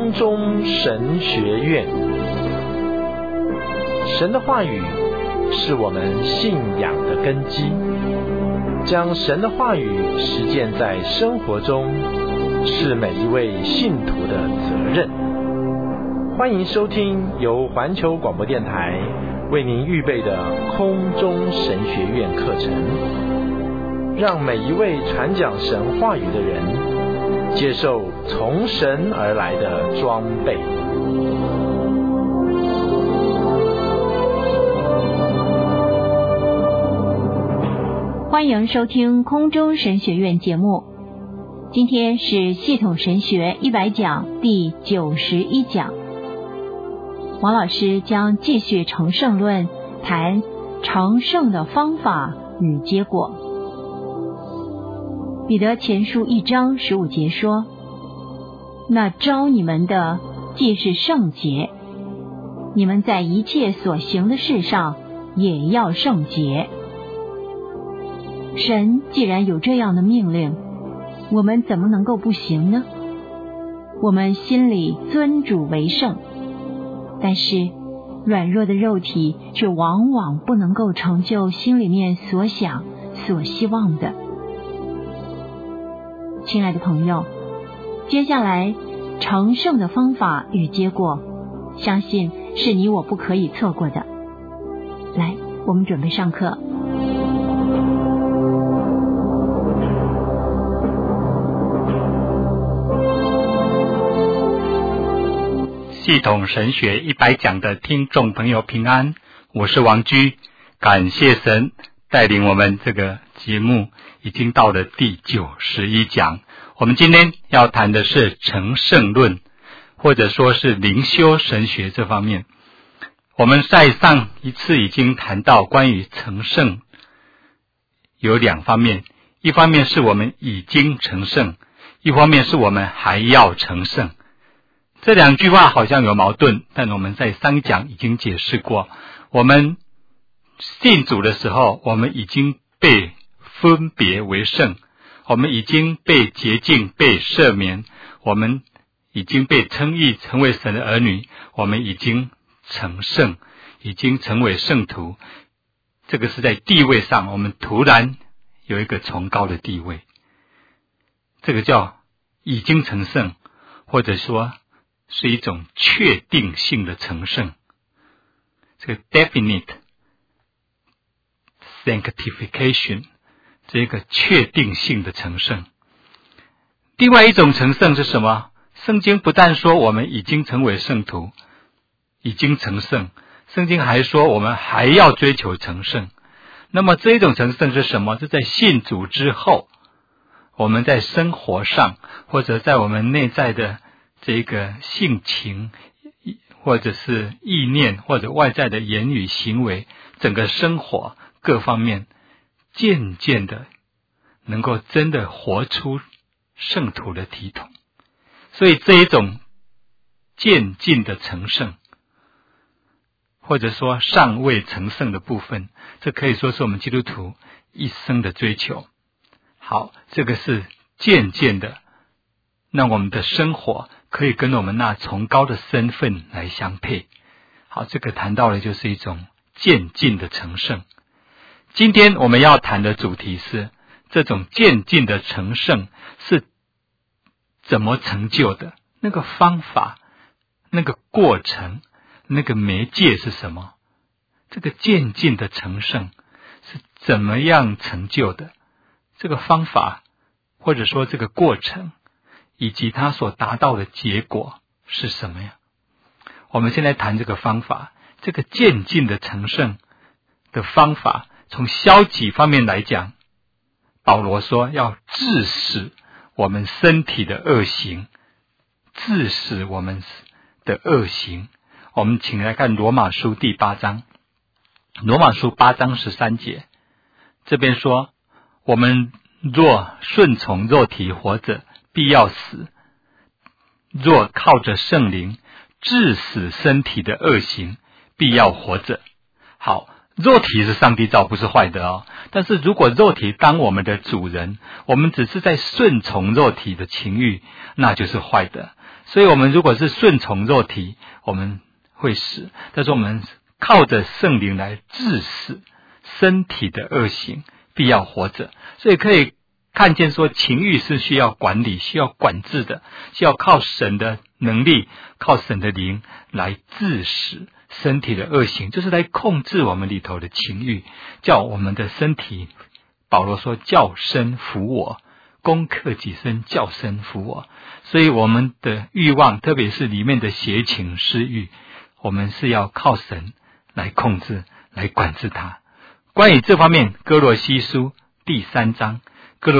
空中神学院。神的话语是我们信仰的根基，将神的话语实践在生活中，是每一位信徒的责任。欢迎收听由环球广播电台为您预备的空中神学院课程，让每一位传讲神话语的人接受从神而来的装备。 欢迎收听空中神学院节目，今天是系统神学100讲第91讲。王老师将继续成圣论，谈成圣的方法与结果。彼得前书1章15节说：那召你们的既是圣洁，你们在一切所行的事上也要圣洁。神既然有这样的命令，我们怎么能够不行呢？我们心里尊主为圣，但是软弱的肉体却往往不能够成就心里面所想所希望的。亲爱的朋友，接下来成圣的方法与结果，相信是你我不可以错过的。来，我们准备上课。 系统神学100讲的听众朋友平安，我是王居，感谢神带领我们这个节目已经到了第91讲。我们今天要谈的是成圣论，或者说是灵修神学这方面。我们在上一次已经谈到关于成圣有两方面，一方面是我们已经成圣，一方面是我们还要成圣。这两句话好像有矛盾，但我们在上一讲已经解释过。我们信主的时候，我们已经被分别为圣，我们已经被洁净，被赦免，我们已经被称义成为神的儿女，我们已经成圣，已经成为圣徒。这个是在地位上，我们突然有一个崇高的地位，这个叫已经成圣，或者说是一种确定性的成圣，这个 definite sanctification， 这个确定性的成圣。另外一种成圣是什么？圣经不但说我们已经成为圣徒，已经成圣，圣经还说我们还要追求成圣。那么这一种成圣是什么？是在信主之后，我们在生活上，或者在我们内在的这个性情，或者是意念，或者外在的言语行为，整个生活各方面渐渐的能够真的活出圣徒的体统。所以这一种渐进的成圣，或者说尚未成圣的部分，这可以说是我们基督徒一生的追求。好，这个是渐渐的让我们的生活可以跟我们那崇高的身份来相配。好，这个谈到的就是一种渐进的成圣。今天我们要谈的主题是这种渐进的成圣是怎么成就的，那个方法，那个过程，那个媒介是什么？这个渐进的成圣是怎么样成就的？这个方法，或者说这个过程，以及它所达到的结果是什么呀？我们先来谈这个方法。这个渐进的成圣的方法，从消极方面来讲，保罗说要治死我们身体的恶行，治死我们的恶行。我们请来看罗马书第8章，罗马书8章13节，这边说，我们若顺从肉体活着，必要死；若靠着圣灵治死身体的恶行，必要活着。好，肉体是上帝造，不是坏的哦。但是如果肉体当我们的主人，我们只是在顺从肉体的情欲，那就是坏的。 所以我们如果是顺从肉体，我们会死，但是我们靠着圣灵来治死身体的恶行，必要活着。所以可以看见说，情欲是需要管理、需要管制的，需要靠神的能力、靠神的灵来治死身体的恶行，就是来控制我们里头的情欲，叫我们的身体，保罗说叫身服我，攻克己身，叫身服我。所以我们的欲望，特别是里面的邪情私欲，我们是要靠神来控制、来管制它。关于这方面，哥罗西书第3章第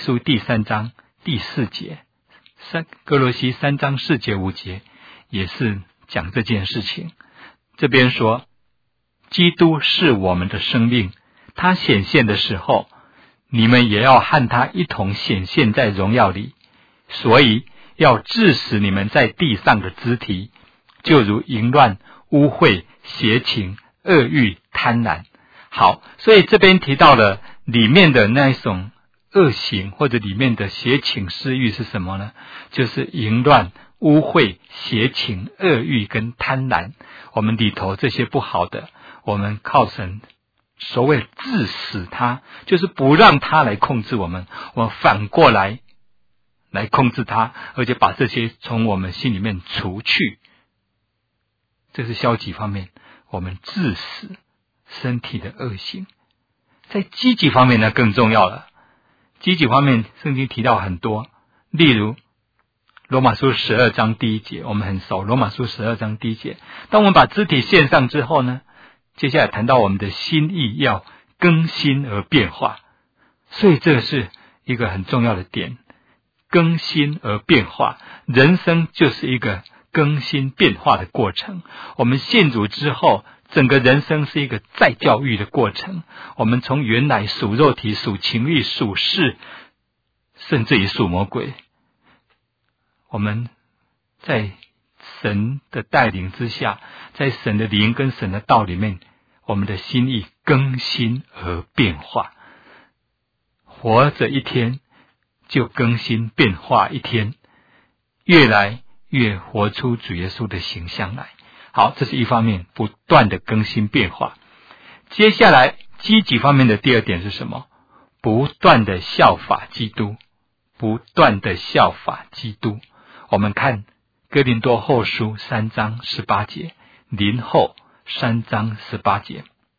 4节，哥罗西3章4节5节也是讲这件事情。这边说，基督是我们的生命，他显现的时候，你们也要和他一同显现在荣耀里，所以要治死你们在地上的肢体，就如淫乱、污秽、邪情、恶欲、贪婪。好，所以这边提到了里面的那一种恶行，或者里面的邪情私欲是什么呢？就是淫乱、污秽、邪情、恶欲跟贪婪。我们里头这些不好的，我们靠神所谓治死它，就是不让它来控制我们，我们反过来控制它，而且把这些从我们心里面除去。这是消极方面，我们治死身体的恶行。在积极方面呢，更重要了。积极方面，圣经提到很多，例如罗马书12章第1节，我们很熟。罗马书12章第1节，当我们把肢体献上之后呢，接下来谈到我们的心意要更新而变化，所以这是一个很重要的点，更新而变化。人生就是一个更新变化的过程。我们信主之后，整个人生是一个再教育的过程。我们从原来属肉体、属情欲、属世，甚至于属魔鬼，我们在神的带领之下，在神的灵跟神的道里面，我们的心意更新而变化。活着一天就更新变化一天，越来越活出主耶稣的形象来。好，这是一方面，不断的更新变化。接下来积极方面的第二点是什么？不断的效法基督，不断的效法基督。我们看哥林多后书3章18节，林后3章18节，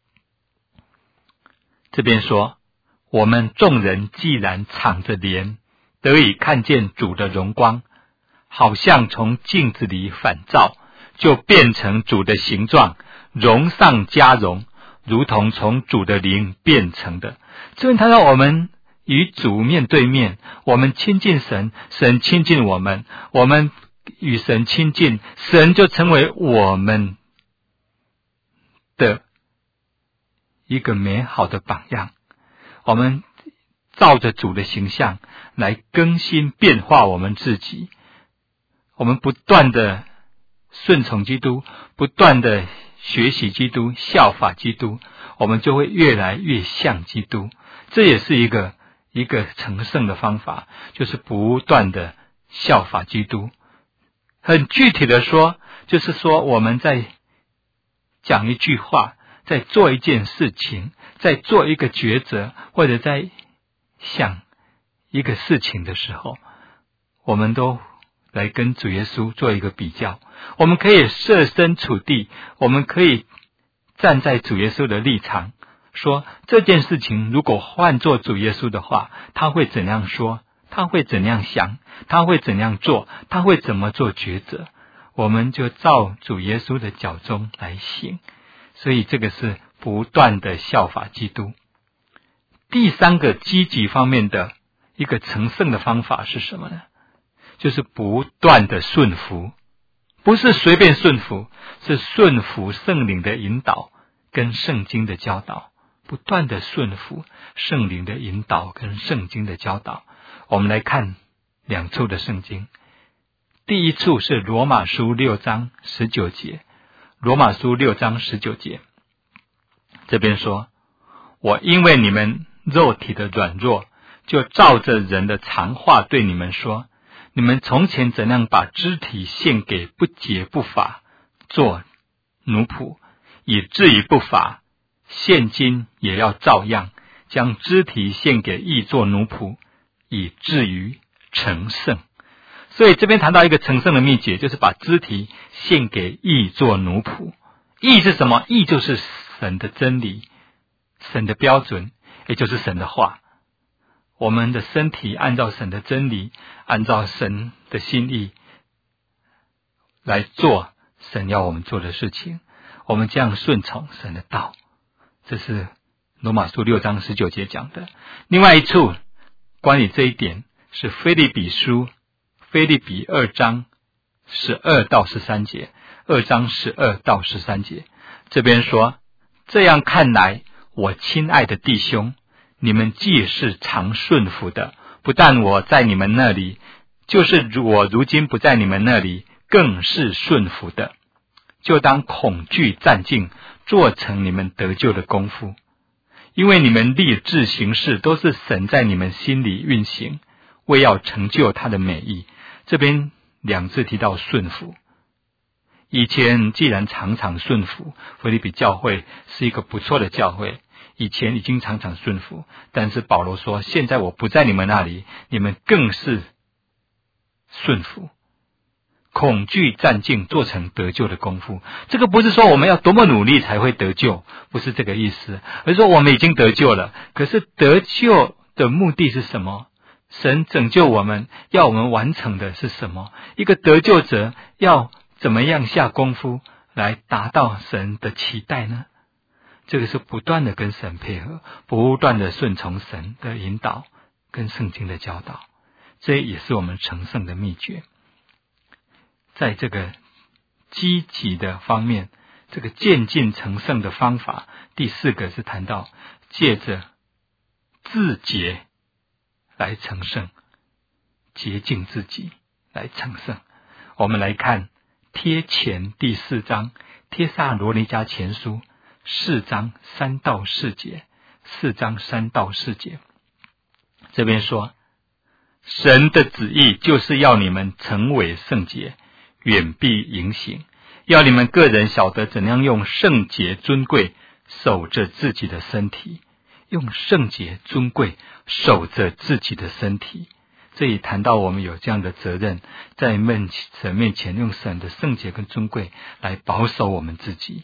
这边说，我们众人既然敞着脸，得以看见主的荣光，好像从镜子里反照，就变成主的形状，荣上加荣，如同从主的灵变成的。这边谈到我们与主面对面，我们亲近神，神亲近我们，我们与神亲近，神就成为我们的一个美好的榜样。我们照着主的形象来更新变化我们自己，我们不断的顺从基督，不断的学习基督，效法基督，我们就会越来越像基督。这也是一个成圣的方法，就是不断的效法基督。很具体的说，就是说我们在讲一句话，在做一件事情，在做一个抉择，或者在想一个事情的时候，我们都来跟主耶稣做一个比较。我们可以设身处地，我们可以站在主耶稣的立场，说这件事情如果换做主耶稣的话，他会怎样说，他会怎样想，他会怎样做，他会怎么做抉择，我们就照主耶稣的脚踪来行。所以这个是不断的效法基督。第三个积极方面的一个成圣的方法是什么呢？就是不断的顺服，不是随便顺服，是顺服圣灵的引导跟圣经的教导，不断的顺服圣灵的引导跟圣经的教导。我们来看2处的圣经。第一处是罗马书6章19节，罗马书6章19节，这边说，我因为你们肉体的软弱，就照着人的常话对你们说， 你们从前怎样把肢体献给不洁不法做奴仆，以至于不法，现今也要照样将肢体献给义做奴仆，以至于成圣。所以这边谈到一个成圣的秘诀，就是把肢体献给义做奴仆。义是什么？义就是神的真理，神的标准，也就是神的话。我们的身体按照神的真理，按照神的心意来做神要我们做的事情，我们这样顺从神的道。这是罗马书6章19节讲的。另外一处关于这一点是腓立比2章12到13节，2章12到13节，这边说，这样看来，我亲爱的弟兄，你们既是常顺服的，不但我在你们那里，就是我如今不在你们那里，更是顺服的，就当恐惧战兢，做成你们得救的功夫。因为你们立志行事，都是神在你们心里运行，为要成就他的美意。这边2字提到顺服。以前既然常常顺服，腓立比教会是一个不错的教会，以前已经常常顺服，但是保罗说，现在我不在你们那里，你们更是顺服，恐惧战兢，做成得救的功夫。这个不是说我们要多么努力才会得救，不是这个意思，而是说我们已经得救了。可是得救的目的是什么？神拯救我们，要我们完成的是什么？一个得救者要怎么样下功夫来达到神的期待呢？这个是不断的跟神配合，不断的顺从神的引导跟圣经的教导，这也是我们成圣的秘诀。在这个积极的方面，这个渐进成圣的方法，第4个是谈到借着自洁来成圣，洁净自己来成圣。我们来看贴前第4章，帖撒罗尼迦前书4章3到4节，4章3到4节，这边说，神的旨意就是要你们成为圣洁，远避淫行，要你们个人晓得怎样用圣洁尊贵守着自己的身体，用圣洁尊贵守着自己的身体。这里谈到我们有这样的责任，在神面前用神的圣洁跟尊贵来保守我们自己。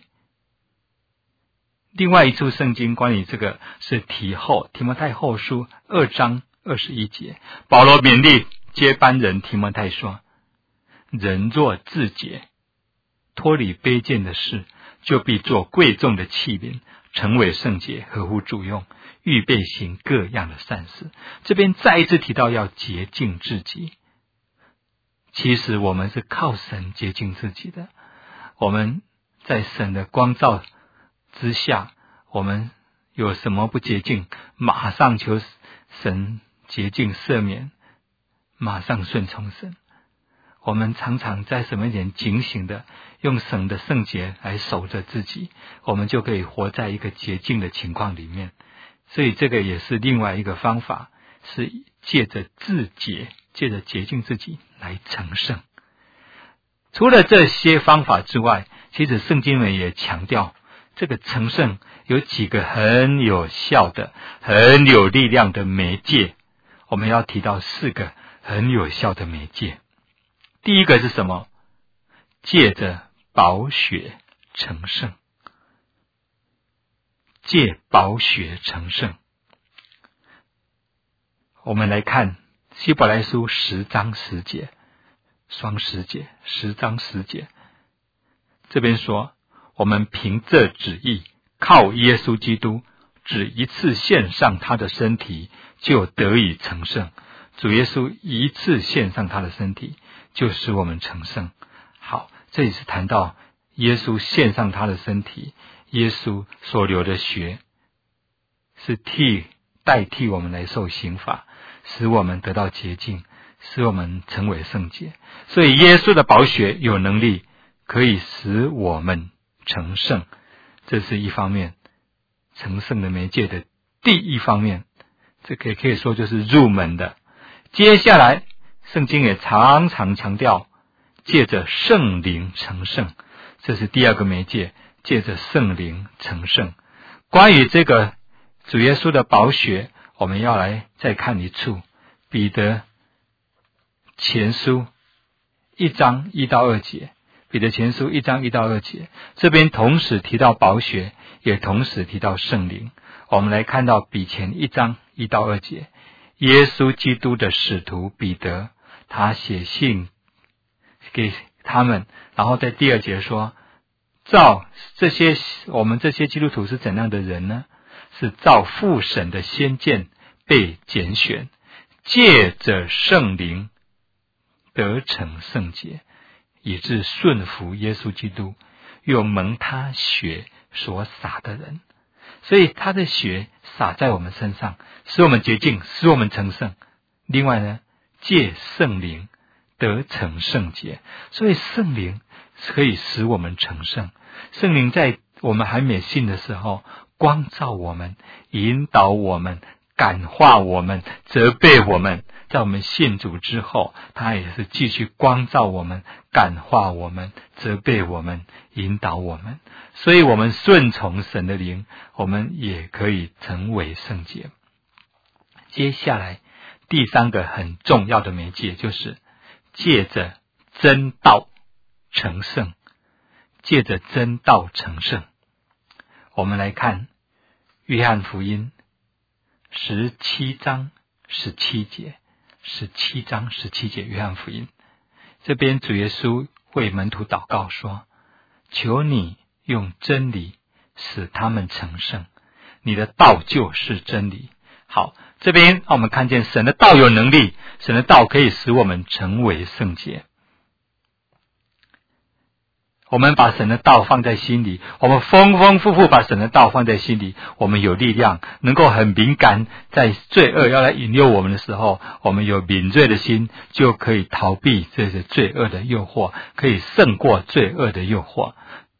另外一处圣经关于这个是提摩太后书2章21节，保罗勉励接班人提摩太说，人若自洁，脱离卑贱的事，就必做贵重的器皿，成为圣洁，合乎主用，预备行各样的善事。这边再一次提到要洁净自己。其实我们是靠神洁净自己的，我们在神的光照之下，我们有什么不洁净，马上求神洁净赦免，马上顺从神。我们常常在神面前警醒的用神的圣洁来守着自己，我们就可以活在一个洁净的情况里面。所以这个也是另外一个方法，是借着自洁，借着洁净自己来成圣。除了这些方法之外，其实圣经里也强调，这个成圣有几个很有效的、很有力量的媒介。我们要提到4个很有效的媒介。第一个是什么？借着宝血成圣。借宝血成圣。我们来看希伯来书10章10节，双10节，10章10节。这边说，我们凭这旨意，靠耶稣基督，只一次献上他的身体，就得以成圣。主耶稣一次献上他的身体，就使我们成圣。好，这里是谈到耶稣献上他的身体，耶稣所流的血是代替我们来受刑罚，使我们得到洁净，使我们成为圣洁。所以耶稣的宝血有能力可以使我们成圣，这是一方面，成圣的媒介的第一方面，这个可以说就是入门的。接下来圣经也常常强调借着圣灵成圣，这是第二个媒介，借着圣灵成圣。关于这个主耶稣的宝血，我们要来再看一处，彼得前书1章1到2节，彼得前书1章1到2节，这边同时提到宝血，也同时提到圣灵。我们来看到比前1章1到2节，耶稣基督的使徒彼得，他写信给他们，然后在第2节说，我们这些基督徒是怎样的人呢？是照父神的先见被拣选，借着圣灵得成圣洁，以致顺服耶稣基督，又蒙他血所洒的人。所以他的血洒在我们身上，使我们洁净，使我们成圣。另外呢，借圣灵得成圣洁，所以圣灵可以使我们成圣。圣灵在我们还没信的时候，光照我们，引导我们，感化我们，责备我们。在我们信主之后，他也是继续光照我们，感化我们，责备我们，引导我们。所以我们顺从神的灵，我们也可以成为圣洁。接下来第3个很重要的媒介，就是借着真道成圣，借着真道成圣。我们来看约翰福音17章17节，17章17节，约翰福音这边主耶稣为门徒祷告说，求你用真理使他们成圣，你的道就是真理。好，这边我们看见神的道有能力，神的道可以使我们成为圣洁。我们把神的道放在心里，我们丰丰富富把神的道放在心里，我们有力量，能够很敏感，在罪恶要来引诱我们的时候，我们有敏锐的心，就可以逃避这些罪恶的诱惑，可以胜过罪恶的诱惑。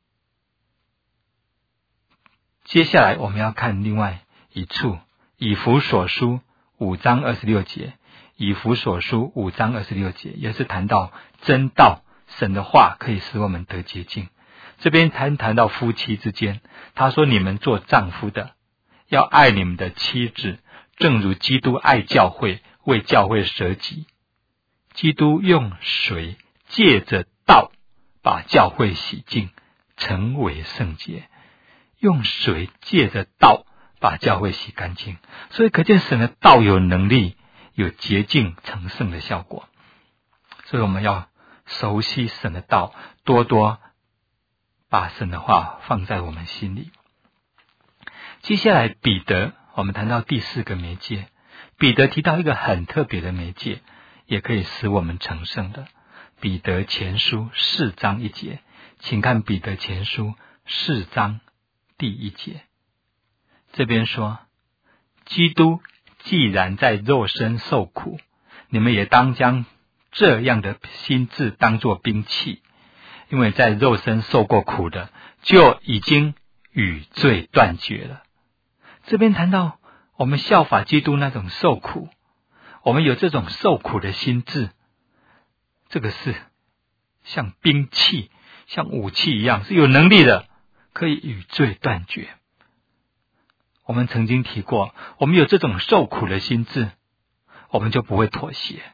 接下来我们要看另外一处，以弗所书5章26节，以弗所书5章26节也是谈到真道，神的话可以使我们得洁净。这边谈到夫妻之间，他说你们做丈夫的要爱你们的妻子，正如基督爱教会，为教会舍己。基督用水借着道把教会洗净，成为圣洁。用水借着道把教会洗干净，所以可见神的道有能力，有洁净成圣的效果。所以我们要熟悉神的道，多多把神的话放在我们心里。接下来彼得，我们谈到第4个媒介，彼得提到一个很特别的媒介，也可以使我们成圣的。彼得前书4章1节，请看彼得前书4章第1节，这边说，基督既然在肉身受苦，你们也当将这样的心志当作兵器，因为在肉身受过苦的，就已经与罪断绝了。这边谈到我们效法基督那种受苦，我们有这种受苦的心志，这个是像兵器，像武器一样，是有能力的，可以与罪断绝。我们曾经提过，我们有这种受苦的心志，我们就不会妥协。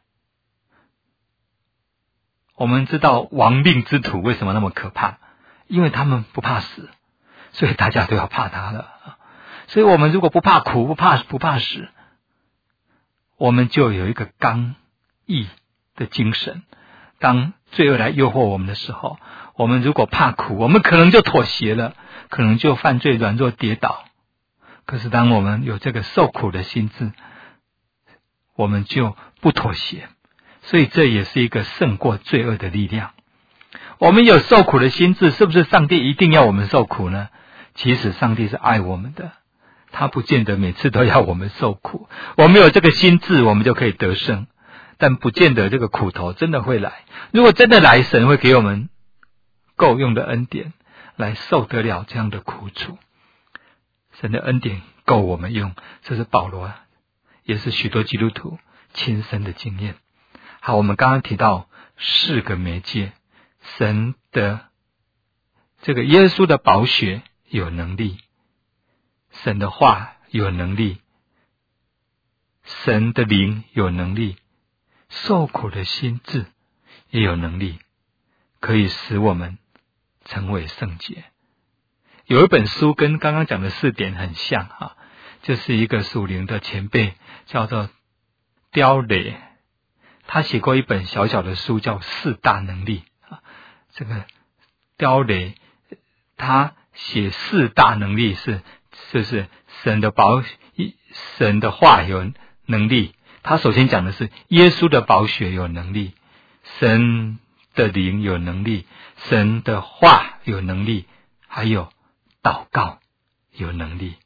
我们知道亡命之徒为什么那么可怕，因为他们不怕死，所以大家都要怕他了。所以我们如果不怕苦，不怕死，我们就有一个刚毅的精神。当罪恶来诱惑我们的时候，我们如果怕苦，我们可能就妥协了，可能就犯罪软弱跌倒。可是当我们有这个受苦的心志，我们就不妥协。所以这也是一个胜过罪恶的力量。我们有受苦的心志，是不是上帝一定要我们受苦呢？其实上帝是爱我们的，他不见得每次都要我们受苦。我们有这个心志，我们就可以得胜，但不见得这个苦头真的会来。如果真的来，神会给我们够用的恩典来受得了这样的苦楚。神的恩典够我们用，这是保罗，也是许多基督徒亲身的经验。 好，我们刚刚提到4个媒介，神的这个耶稣的宝血有能力，神的话有能力，神的灵有能力，受苦的心志也有能力，可以使我们成为圣洁。有一本书跟刚刚讲的4点很像啊，就是一个属灵的前辈叫做刁磊，他写过一本小小的书叫4大能力啊。这个刁磊他写4大能力就是神的话有能力。他首先讲的是耶稣的宝血有能力，神的灵有能力，神的话有能力，还有祷告有能力。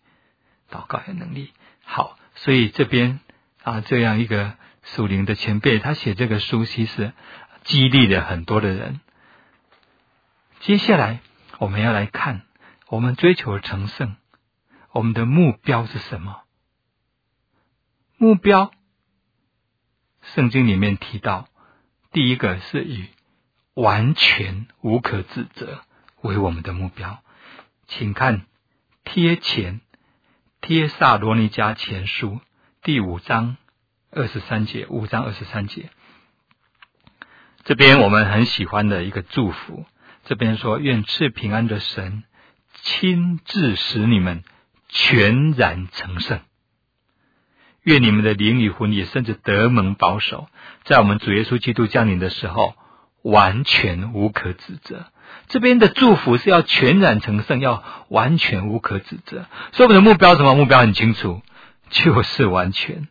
好，所以这边这样一个属灵的前辈，他写这个书其实激励了很多的人。接下来我们要来看，我们追求成圣，我们的目标是什么？目标，圣经里面提到，第一个是以完全无可指责为我们的目标。请看帖撒罗尼迦前书第5章23节，这边我们很喜欢的一个祝福，这边说，愿赐平安的神亲自使你们全然成圣，愿你们的灵与魂也甚至得蒙保守，在我们主耶稣基督降临的时候完全无可指责。这边的祝福是要全然成圣，要完全无可指责。所以我们的目标什么？目标很清楚，就是完全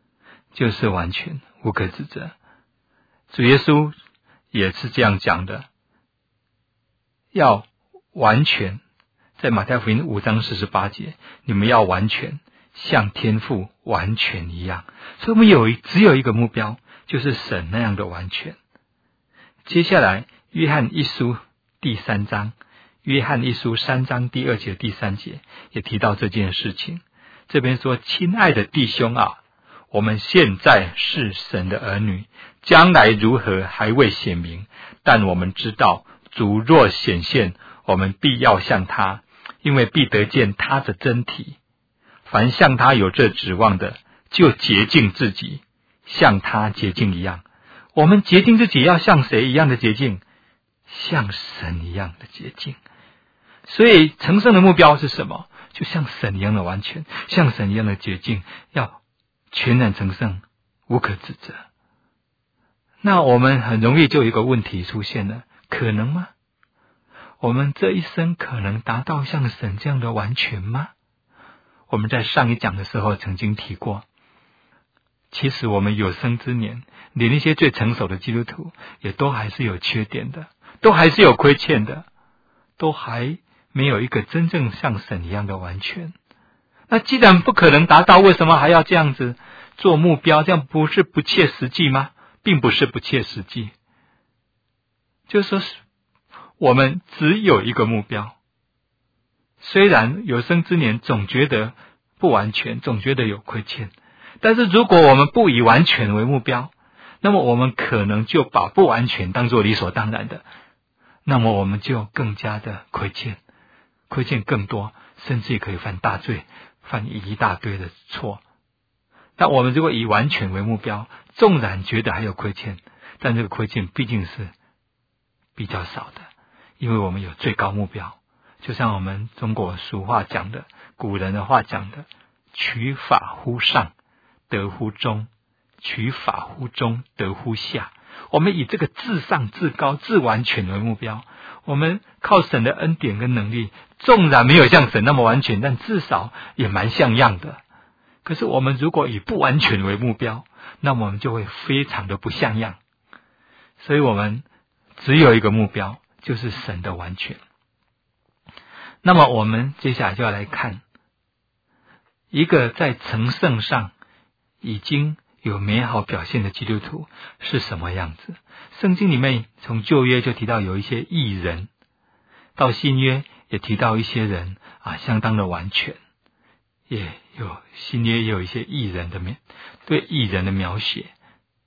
无可指责。主耶稣也是这样讲的，要完全，在马太福音5章48节，你们要完全像天父完全一样。所以我们只有一个目标，就是神那样的完全。接下来约翰一书第3章，约翰一书3章第2节第3节也提到这件事情。这边说，亲爱的弟兄啊，我们现在是神的儿女，将来如何还未显明，但我们知道主若显现，我们必要像他，因为必得见他的真体。凡像他有这指望的，就洁净自己，像他洁净一样。我们洁净自己要像谁一样的洁净？像神一样的洁净。所以成圣的目标是什么？就像神一样的完全，像神一样的洁净，要全然成圣，无可指责。那我们很容易就有一个问题出现了，可能吗？我们这一生可能达到像神这样的完全吗？我们在上一讲的时候曾经提过，其实我们有生之年，连那些最成熟的基督徒也都还是有缺点的，都还是有亏欠的，都还没有一个真正像神一样的完全。那既然不可能达到，为什么还要这样子做目标？这样不是不切实际吗？并不是不切实际，就是说我们只有一个目标。虽然有生之年总觉得不完全，总觉得有亏欠，但是如果我们不以完全为目标，那么我们可能就把不完全当作理所当然的，那么我们就更加的亏欠更多，甚至也可以犯大罪，犯一大堆的错。但我们如果以完全为目标，纵然觉得还有亏欠，但这个亏欠毕竟是比较少的，因为我们有最高目标。就像我们中国俗话讲的，古人的话讲的，取法乎上，得乎中；取法乎中，得乎下。我们以这个至上、至高、至完全为目标，我们靠神的恩典跟能力，纵然没有像神那么完全，但至少也蛮像样的。可是我们如果以不完全为目标，那么我们就会非常的不像样。所以我们只有一个目标，就是神的完全。那么我们接下来就要来看一个在成圣上已经有美好表现的基督徒是什么样子。圣经里面从旧约就提到有一些义人，到新约也提到一些人相当的完全，也有新约也有一些义人的对义人的描写。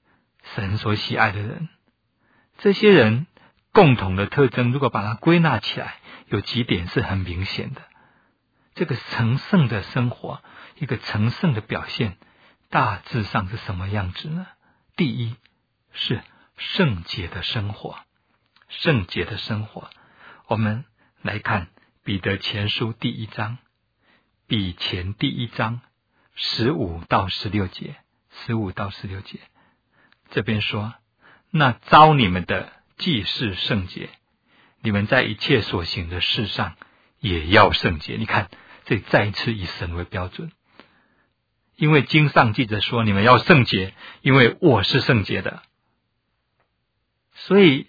神所喜爱的人。这些人共同的特征，如果把它归纳起来，有几点是很明显的。这个成圣的生活，一个成圣的表现，大致上是什么样子呢？第一是圣洁的生活。圣洁的生活，我们来看彼得前书第1章，比前第1章15到16节，15到16节，这边说，那召你们的既是圣洁，你们在一切所行的事上也要圣洁。你看，这再一次以神为标准，因为经上记着说，你们要圣洁，因为我是圣洁的。所以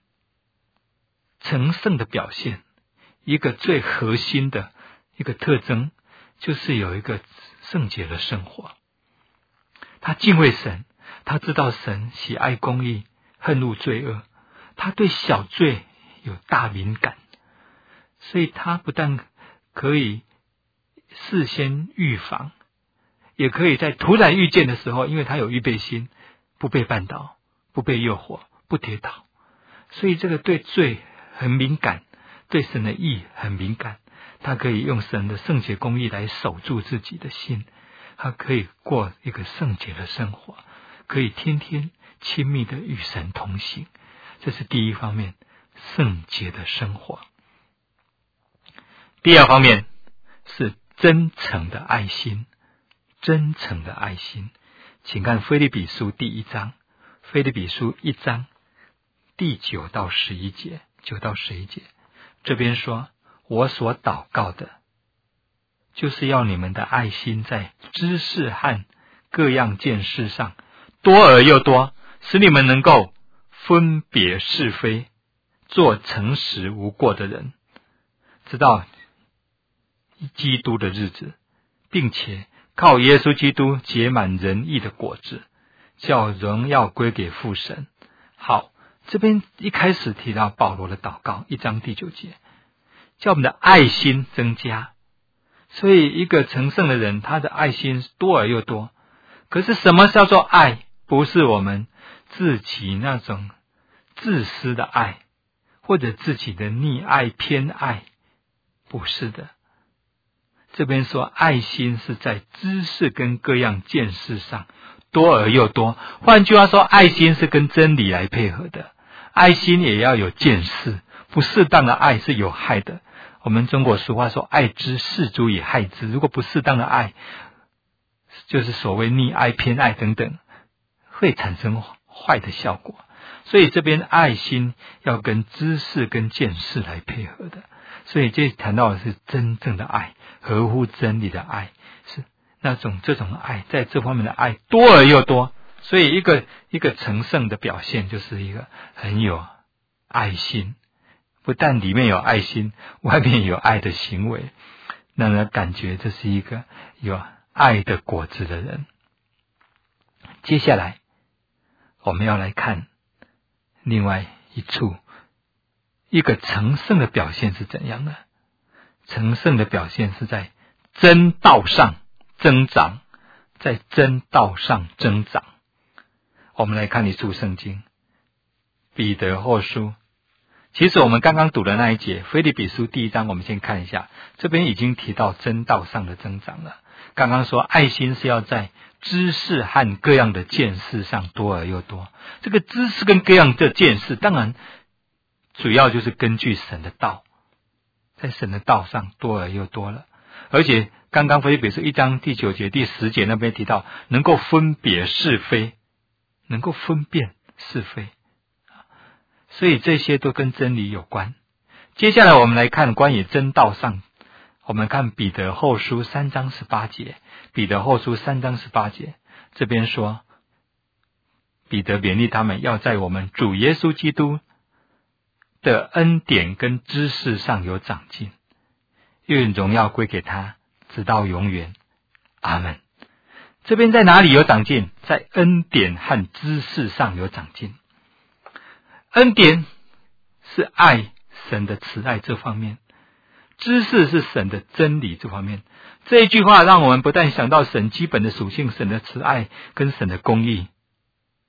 成圣的表现，一个最核心的一个特征，就是有一个圣洁的生活。他敬畏神，他知道神喜爱公义，恨恶罪恶，他对小罪有大敏感，所以他不但可以事先预防，也可以在突然遇见的时候，因为他有预备心，不被绊倒，不被诱惑，不跌倒。所以这个对罪很敏感，对神的义很敏感，他可以用神的圣洁公义来守住自己的心，他可以过一个圣洁的生活，可以天天亲密的与神同行。这是第一方面，圣洁的生活。第二方面是真诚的爱心。真诚的爱心，请看腓立比书第1章，腓立比书1章第9到11节，9到11节，这边说，我所祷告的，就是要你们的爱心在知识和各样见识上多而又多，使你们能够分别是非，做诚实无过的人，直到基督的日子，并且靠耶稣基督结满仁义的果子，叫荣耀归给父神。好，这边一开始提到保罗的祷告，1章第9节，叫我们的爱心增加。所以一个成圣的人，他的爱心多而又多。可是什么叫做爱？不是我们自己那种自私的爱，或者自己的溺爱偏爱，不是的。这边说爱心是在知识跟各样见识上多而又多，换句话说，爱心是跟真理来配合的，爱心也要有见识，不适当的爱是有害的。我们中国俗话说，爱之是诸以害之，如果不适当的爱，就是所谓溺爱偏爱等等，会产生坏的效果。所以这边爱心要跟知识跟见识来配合的，所以这谈到的是真正的爱，合乎真理的爱，是那种这种爱，在这方面的爱多而又多。所以一个成圣的表现，就是一个很有爱心，不但里面有爱心，外面有爱的行为，让人感觉这是一个有爱的果子的人。接下来我们要来看另外一处，一个成圣的表现是怎样的？成圣的表现是在真道上增长，在真道上增长。我们来看一处圣经，彼得后书。其实我们刚刚读的那一节腓立比书第1章，我们先看一下，这边已经提到真道上的增长了。刚刚说爱心是要在知识和各样的见识上多而又多，这个知识跟各样的见识，当然主要就是根据神的道，在神的道上多而又多了。而且刚刚腓立比书1章第9节第10节那边提到能够分别是非，能够分辨是非，所以这些都跟真理有关。接下来我们来看关于真道上，我们看彼得后书3章18节，彼得后书3章18节，这边说，彼得勉励他们要在我们主耶稣基督的恩典跟知识上有长进，愿荣耀归给他，直到永远。阿们。这边在哪里有长进？在恩典和知识上有长进。恩典是爱神的慈爱这方面，知识是神的真理这方面。这一句话让我们不但想到神基本的属性，神的慈爱跟神的公义，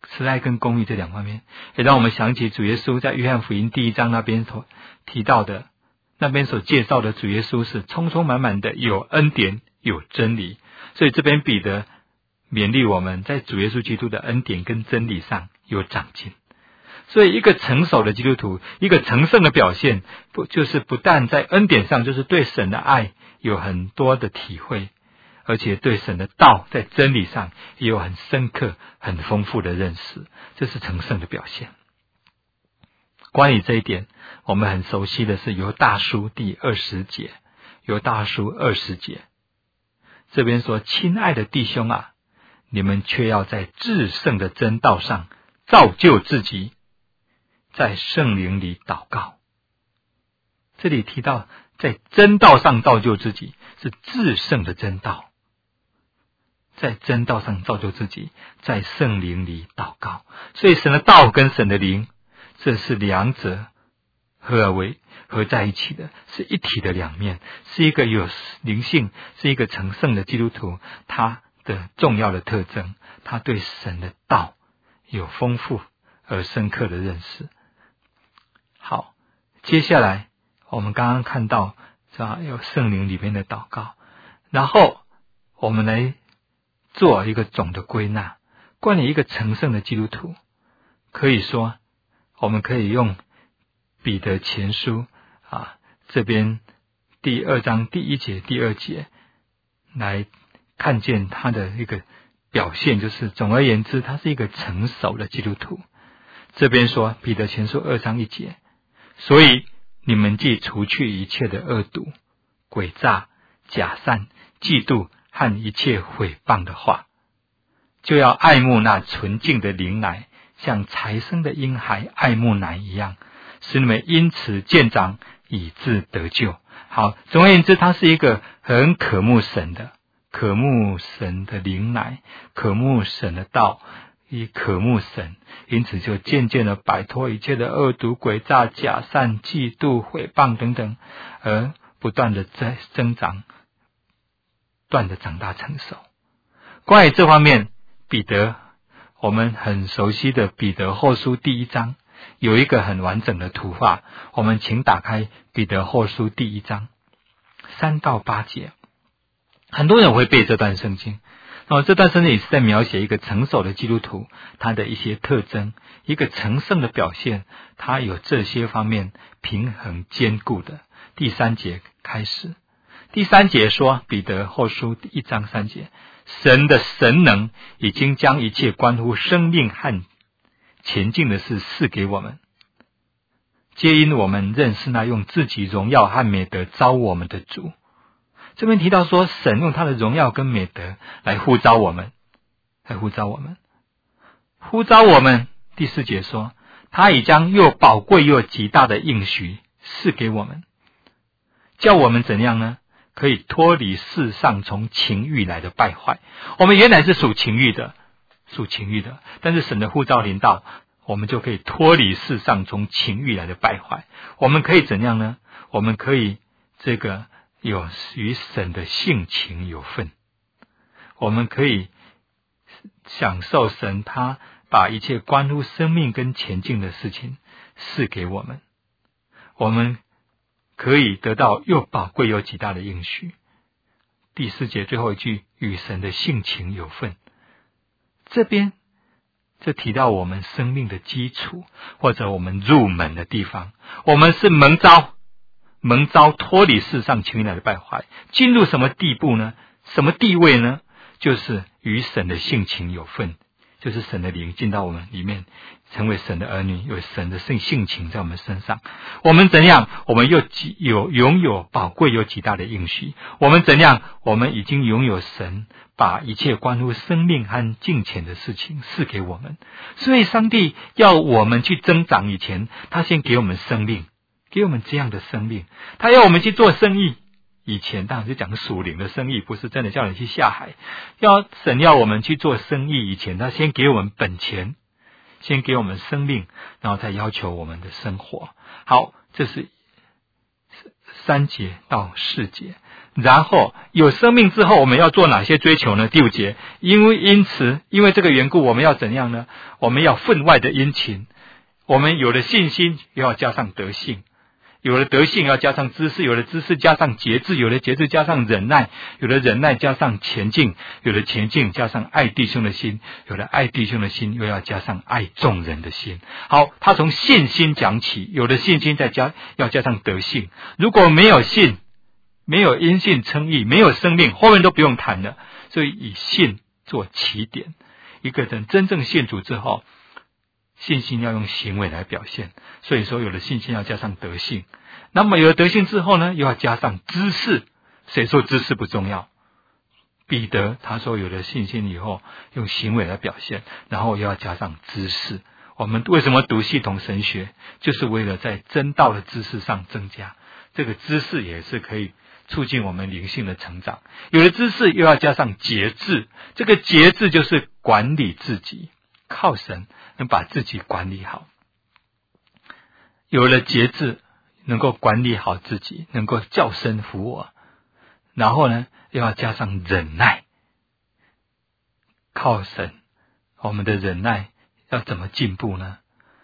慈爱跟公义这两方面，也让我们想起主耶稣在约翰福音第1章那边所提到的，那边所介绍的主耶稣是充充满满的有恩典有真理。所以这边彼得勉励我们在主耶稣基督的恩典跟真理上有长进。所以一个成熟的基督徒，一个成圣的表现，就是不但在恩典上，就是对神的爱有很多的体会，而且对神的道在真理上也有很深刻很丰富的认识，这是成圣的表现。关于这一点，我们很熟悉的是犹大书第20节，犹大书20节这边说，亲爱的弟兄啊，你们却要在至圣的真道上造就自己，在圣灵里祷告。这里提到在真道上造就自己，是至圣的真道，在真道上造就自己，在圣灵里祷告。所以神的道跟神的灵，这是两者合在一起的，是一体的两面，是一个有灵性，是一个成圣的基督徒他的重要的特征，他对神的道有丰富而深刻的认识。好，接下来我们刚刚看到有圣灵里面的祷告，然后我们来做一个总的归纳。关于一个成圣的基督徒，可以说我们可以用彼得前书这边第2章第1节第2节来看见他的一个表现，就是总而言之他是一个成熟的基督徒。这边说彼得前书2章1节，所以你们既除去一切的恶毒、诡诈、假善、嫉妒和一切毁谤的话，就要爱慕那纯净的灵奶，像才生的婴孩爱慕奶一样，使你们因此渐长，以致得救。好，总而言之，他是一个很渴慕神的灵奶，渴慕神的道，以渴慕神，因此就渐渐的摆脱一切的恶毒、诡诈、假善、嫉妒、毁谤等等，而不断的在增长，不断的长大成熟。关于这方面，我们很熟悉的彼得后书第1章有一个很完整的图画，我们请打开彼得后书第1章3到8节。很多人会背这段圣经，这段圣经也是在描写一个成熟的基督徒他的一些特征，一个成圣的表现，他有这些方面平衡兼顾的。第3节开始，第3节说，彼得后书1章3节，神的神能已经将一切关乎生命和前进的事赐给我们，皆因我们认识那用自己荣耀和美德召我们的主。这边提到说，神用他的荣耀跟美德来呼召我们，第4节说，他已将又宝贵又极大的应许赐给我们，叫我们怎样呢？可以脱离世上从情欲来的败坏。我们原来是属情欲的，但是神的呼召临到，我们就可以脱离世上从情欲来的败坏。我们可以怎样呢？我们可以有与神的性情有份，我们可以享受神他把一切关乎生命跟前进的事情赐给我们，我们可以得到又宝贵又极大的应许。第4节最后一句，与神的性情有份，这边就提到我们生命的基础，或者我们入门的地方。我们是蒙召脱离世上情欲来的败坏，进入什么地步呢？什么地位呢？就是与神的性情有份，就是神的灵进到我们里面，成为神的儿女，有神的性情在我们身上。我们怎样？我们拥有宝贵又极大的应许。我们怎样？我们已经拥有神把一切关乎生命和敬虔的事情赐给我们。所以上帝要我们去增长以前，他先给我们生命，给我们这样的生命。他要我们去做生意以前，当然是讲属灵的生意，不是真的叫你去下海。神要我们去做生意以前，他先给我们本钱，先给我们生命，然后再要求我们的生活。好，这是3节到4节。 然后有生命之后我们要做哪些追求呢？第5节，因为这个缘故，我们要怎样呢？我们要分外的殷勤，我们有了信心又要加上德性，有了德性要加上知识，有了知识加上节制，有了节制加上忍耐，有了忍耐加上前进，有了前进加上爱弟兄的心，有了爱弟兄的心又要加上爱众人的心。好，他从信心讲起，有了信心要加上德性。如果没有信，没有因信称义，没有生命，后面都不用谈了。所以以信做起点，一个人真正信主之后，信心要用行为来表现。所以说有了信心要加上德性，那么有了德性之后呢，又要加上知识。谁说知识不重要？彼得他说有了信心以后用行为来表现，然后又要加上知识。我们为什么读系统神学？就是为了在真道的知识上增加，这个知识也是可以促进我们灵性的成长。有了知识又要加上节制，这个节制就是管理自己，靠神能把自己管理好。有了节制，能够管理好自己，能够叫声服我，然后呢又要加上忍耐，靠神。我们的忍耐要怎么进步呢？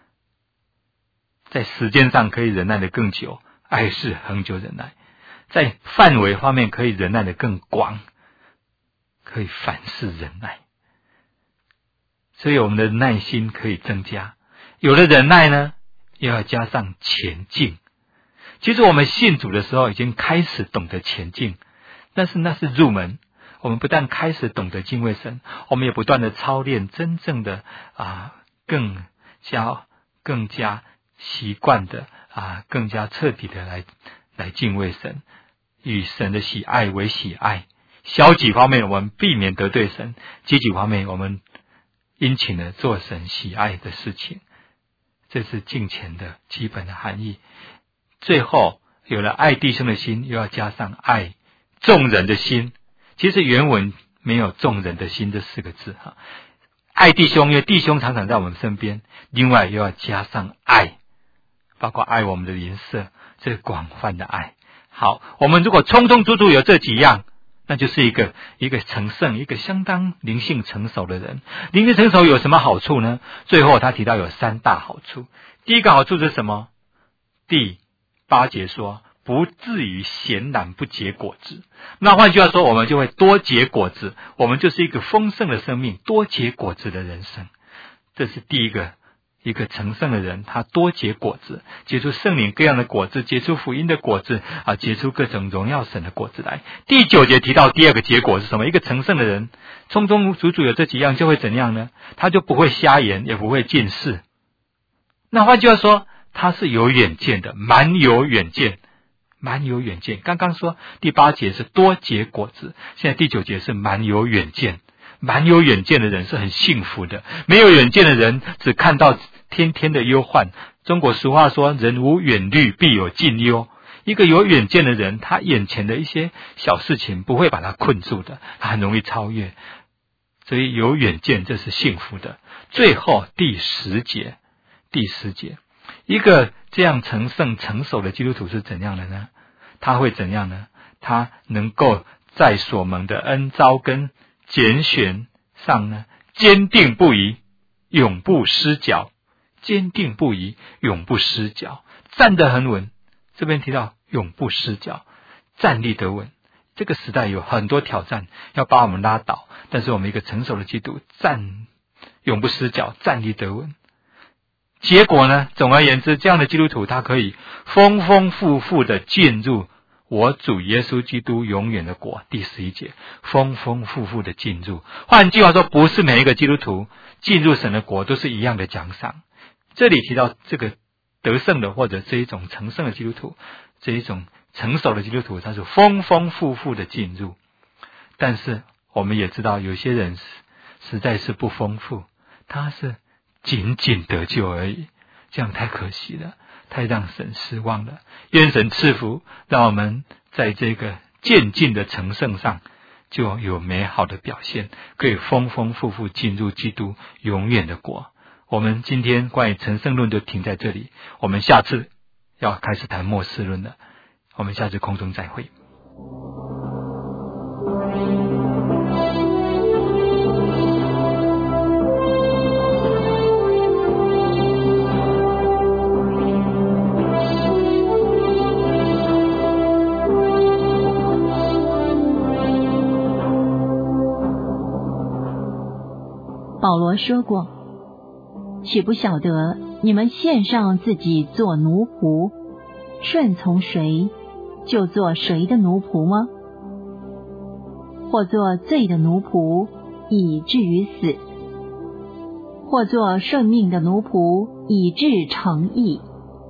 在时间上可以忍耐得更久，爱是恒久忍耐。在范围方面可以忍耐得更广，可以凡事忍耐。所以我们的耐心可以增加。有了忍耐呢，又要加上前进。其实我们信主的时候已经开始懂得前进，但是那是入门。我们不但开始懂得敬畏神，我们也不断的操练真正的更加习惯的更加彻底的来敬畏神，以神的喜爱为喜爱。消极方面我们避免得罪神，积极方面我们殷勤的做神喜爱的事情。这是敬虔的基本的含义。最后有了爱弟兄的心，又要加上爱众人的心。其实原文没有众人的心这4个字爱弟兄，因为弟兄常常在我们身边，另外又要加上爱，包括爱我们的邻舍，这广泛的爱。好，我们如果充充足足有这几样，那就是一个成圣，一个相当灵性成熟的人。灵性成熟有什么好处呢？最后他提到有3大好处。第一个好处是什么？第8节说不至于闲懒不结果子。那换句话说，我们就会多结果子，我们就是一个丰盛的生命，多结果子的人生。这是第一个，一个成圣的人他多结果子，结出圣灵各样的果子，结出福音的果子结出各种荣耀神的果子来。第9节提到第2个结果是什么？一个成圣的人充充足足有这几样，就会怎样呢？他就不会瞎眼，也不会近视。那换句话说，他是有远见的，蛮有远见。刚刚说第8节是多结果子，现在第9节是蛮有远见。蛮有远见的人是很幸福的，没有远见的人只看到天天的忧患。中国俗话说，人无远虑必有近忧。一个有远见的人，他眼前的一些小事情不会把他困住的，他很容易超越。所以有远见这是幸福的。最后第10节，一个这样成圣成熟的基督徒是怎样的呢？他会怎样呢？他能够在所蒙的恩召跟拣选上呢，坚定不移，永不失脚。坚定不移，永不失脚，站得很稳。这边提到永不失脚，站立得稳。这个时代有很多挑战要把我们拉倒，但是我们一个成熟的基督永不失脚，站立得稳。结果呢，总而言之，这样的基督徒他可以丰丰富富的进入我主耶稣基督永远的国。第11节，丰丰富富的进入。换句话说，不是每一个基督徒进入神的国都是一样的奖赏。这里提到这个得胜的或者这一种成圣的基督徒，这一种成熟的基督徒，他是丰丰富富的进入。但是我们也知道有些人实在是不丰富，他是仅仅得救而已，这样太可惜了，太让神失望了。愿神赐福，让我们在这个渐进的成圣上就有美好的表现，可以丰丰富富进入基督永远的国。我们今天关于成圣论就停在这里，我们下次要开始谈末世论了。我们下次空中再会。 保罗说过，岂不晓得你们献上自己做奴仆，顺从谁，就做谁的奴仆吗？或做罪的奴仆，以至于死；或做顺命的奴仆，以致成义。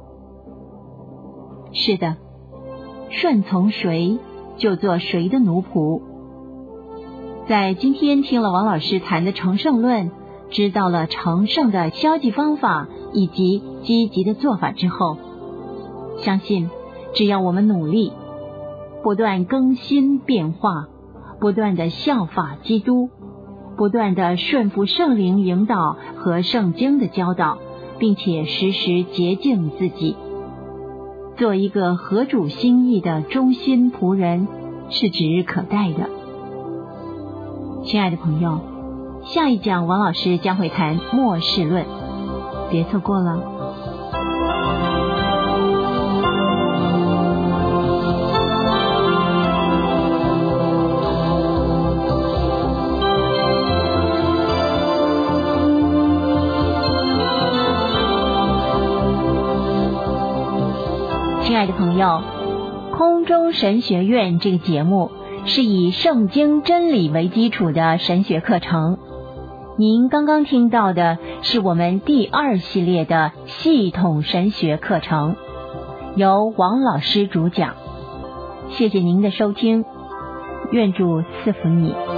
是的，顺从谁，就做谁的奴仆。在今天听了王老师谈的成圣论，知道了成圣的消极方法以及积极的做法之后，相信只要我们努力，不断更新变化，不断的效法基督，不断的顺服圣灵引导和圣经的教导，并且时时洁净自己，做一个合主心意的忠心仆人，是指日可待的。亲爱的朋友，下一讲王老师将会谈末世论，别错过了。亲爱的朋友，空中神学院这个节目是以圣经真理为基础的神学课程。您刚刚听到的是我们第2系列的系统神学课程，由王老师主讲。谢谢您的收听，愿主赐福你。